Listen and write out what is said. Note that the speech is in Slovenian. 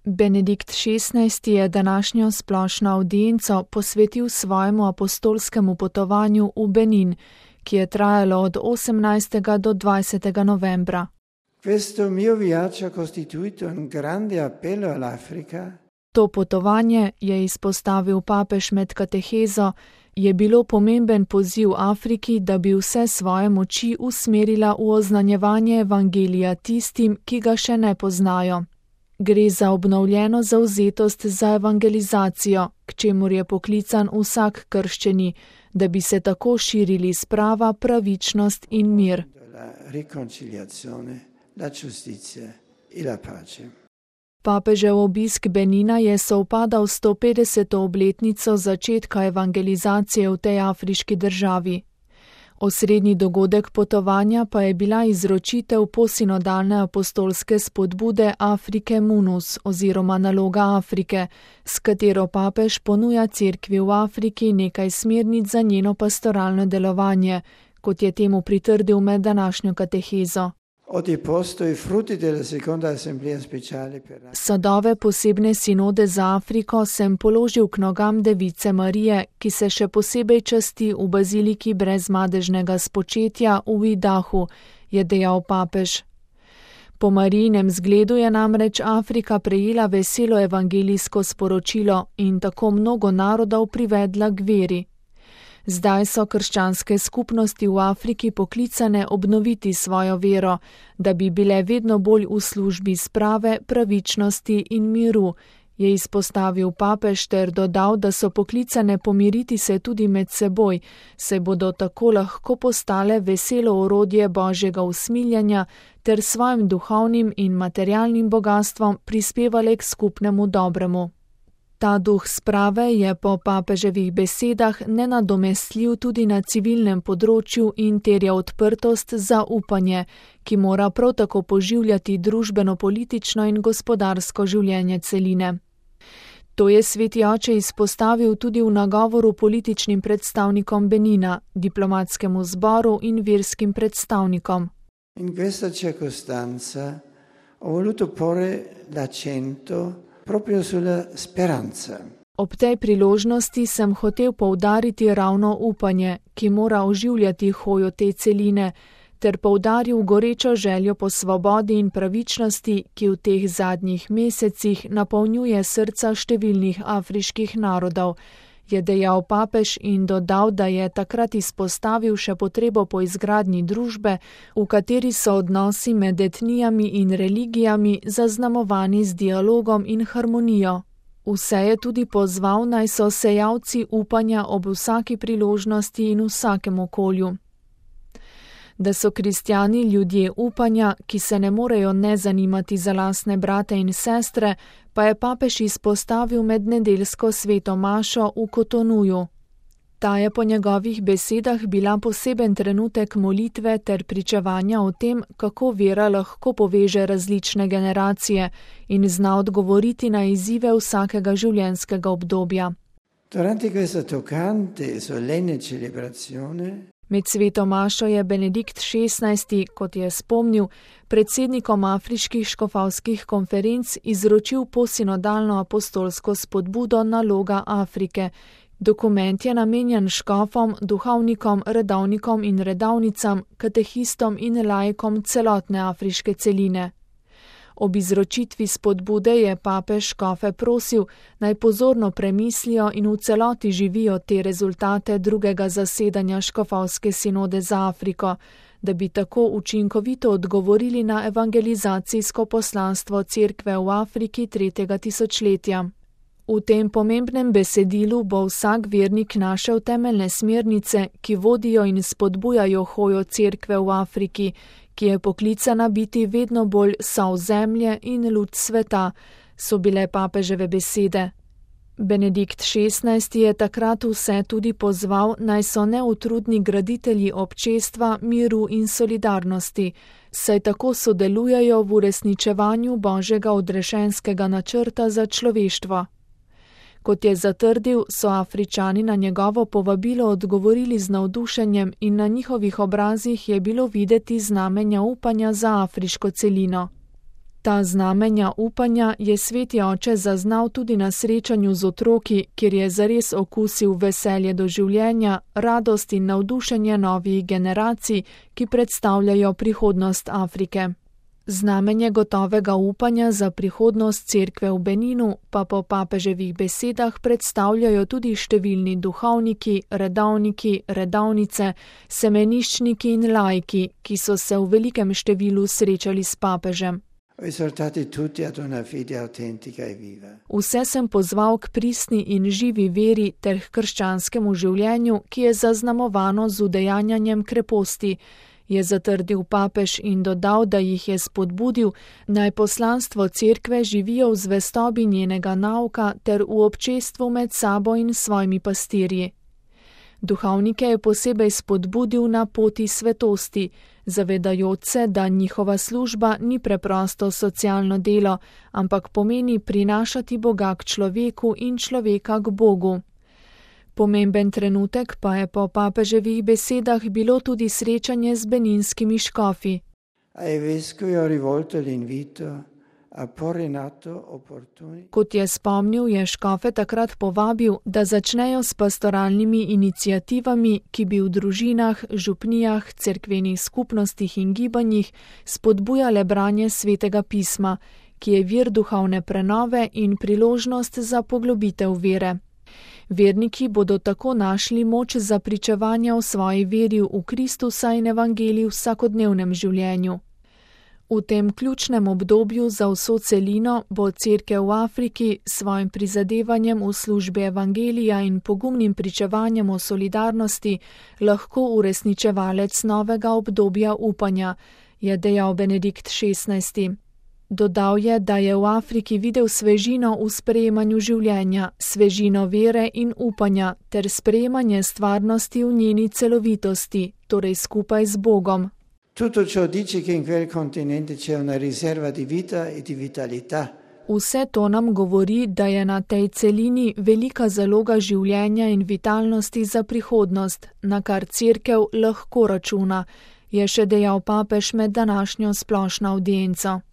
Benedikt XVI je današnjo splošno avdienco posvetil svojemu apostolskemu potovanju v Benin, ki je trajalo od 18. do 20. novembra. Questo mio viaggio ha costituito un grande appello all'Africa. To potovanje, je izpostavil papež med katehezo, je bilo pomemben poziv Afriki, da bi vse svoje moči usmerila v oznanjevanje evangelija tistim, ki ga še ne poznajo. Gre za obnovljeno zavzetost za evangelizacijo, k čemur je poklican vsak krščeni, da bi se tako širili sprava, pravičnost in mir. Papežev obisk Benina je sovpadal s 150. obletnico začetka evangelizacije v tej afriški državi. Osrednji dogodek potovanja pa je bila izročitev posinodalne apostolske spodbude Afrike Munus oziroma naloga Afrike, s katero papež ponuja cerkvi v Afriki nekaj smernic za njeno pastoralno delovanje, kot je temu pritrdil med današnjo katehezo. Sadove posebne sinode za Afriko sem položil k nogam Device Marije, ki se še posebej časti v baziliki brezmadežnega spočetja v Idahu, je dejal papež. Po Marijinem zgledu je namreč Afrika prejela veselo evangelijsko sporočilo in tako mnogo narodov privedla k veri. Zdaj so krščanske skupnosti v Afriki poklicane obnoviti svojo vero, da bi bile vedno bolj v službi sprave, pravičnosti in miru, je izpostavil papež ter dodal, da so poklicane pomiriti se tudi med seboj, saj bodo tako lahko postale veselo orodje Božjega usmiljanja ter svojim duhovnim in materialnim bogastvom prispevale k skupnemu dobremu. Ta duh sprave je po papeževih besedah nenadomestljiv tudi na civilnem področju in terja odprtost za upanje, ki mora prav tako poživljati družbeno-politično in gospodarsko življenje celine. To je sveti oče izpostavil tudi v nagovoru političnim predstavnikom Benina, diplomatskemu zboru in verskim predstavnikom. In questa circostanza ho voluto porre l'accento proprio sulla speranza. Ob tej priložnosti sem hotel poudariti ravno upanje, ki mora oživljati hojo te celine, ter poudaril gorečo željo po svobodi in pravičnosti, ki v teh zadnjih mesecih napolnjuje srca številnih afriških narodov, je dejal papež in dodal, da je takrat izpostavil še potrebo po izgradnji družbe, v kateri so odnosi med etnijami in religijami zaznamovani z dialogom in harmonijo. Vse je tudi pozval, naj so sejalci upanja ob vsaki priložnosti in vsakem okolju. Da so kristjani ljudje upanja, ki se ne morejo ne zanimati za lastne brate in sestre, pa je papež izpostavil med nedeljsko sveto mašo v Kotonuju. Ta je po njegovih besedah bila poseben trenutek molitve ter pričevanja o tem, kako vera lahko poveže različne generacije in zna odgovoriti na izzive vsakega življenjskega obdobja. Durante questa toccante e solenne celebrazione Med sveto mašo je Benedikt XVI, kot je spomnil, predsednikom afriških škofovskih konferenc izročil posinodalno apostolsko spodbudo Naloga Afrike. Dokument je namenjen škofom, duhovnikom, redovnikom in redovnicam, katehistom in laikom celotne afriške celine. Ob izročitvi spodbude je papež škofe prosil, naj pozorno premislijo in v celoti živijo te rezultate drugega zasedanja škofovske sinode za Afriko, da bi tako učinkovito odgovorili na evangelizacijsko poslanstvo cerkve v Afriki 3. tisočletja. V tem pomembnem besedilu bo vsak vernik našel temeljne smernice, ki vodijo in spodbujajo hojo cerkve v Afriki, ki je poklicana biti vedno bolj sol zemlje in luč sveta, so bile papeževe besede. Benedikt XVI je takrat vse tudi pozval, naj so neutrudni graditelji občestva, miru in solidarnosti, saj tako sodelujejo v uresničevanju Božjega odrešenskega načrta za človeštvo. Kot je zatrdil, so Afričani na njegovo povabilo odgovorili z navdušenjem in na njihovih obrazih je bilo videti znamenja upanja za afriško celino. Ta znamenja upanja je sveti oče zaznal tudi na srečanju z otroki, kjer je zares okusil veselje do življenja, radost in navdušenje novih generacij, ki predstavljajo prihodnost Afrike. Znamenje gotovega upanja za prihodnost cerkve v Beninu pa po papeževih besedah predstavljajo tudi številni duhovniki, redovniki, redovnice, semeniščniki in laiki, ki so se v velikem številu srečali s papežem. Vse sem pozval k pristni in živi veri ter k krščanskemu življenju, ki je zaznamovano z udejanjanjem kreposti, je zatrdil papež in dodal, da jih je spodbudil, naj poslanstvo cerkve živijo v zvestobi njenega nauka ter v občestvu med sabo in svojimi pastirji. Duhovnike je posebej spodbudil na poti svetosti, zavedajoč se, da njihova služba ni preprosto socialno delo, ampak pomeni prinašati Boga k človeku in človeka k Bogu. Pomemben trenutek pa je po papeževih besedah bilo tudi srečanje z beninskimi škofi. Kot je spomnil, je škofe takrat povabil, da začnejo s pastoralnimi iniciativami, ki bi v družinah, župnijah, cerkvenih skupnostih in gibanjih spodbujale branje svetega pisma, ki je vir duhovne prenove in priložnost za poglobitev vere. Verniki bodo tako našli moč za pričevanje o svoji veri v Kristusa in evangeliji v vsakodnevnem življenju. V tem ključnem obdobju za vso celino bo cerkev v Afriki s svojim prizadevanjem v službi evangelija in pogumnim pričevanjem o solidarnosti lahko uresničevalec novega obdobja upanja, je dejal Benedikt XVI. Dodal je, da je v Afriki videl svežino v sprejemanju življenja, svežino vere in upanja ter sprejemanje stvarnosti v njeni celovitosti, torej skupaj z Bogom. Tutto ciò dice che in quel continente c'è una riserva di vita e di vitalità. Vse to nam govori, da je na tej celini velika zaloga življenja in vitalnosti za prihodnost, na kar cerkev lahko računa, je še dejal papež med današnjo splošno avdienco.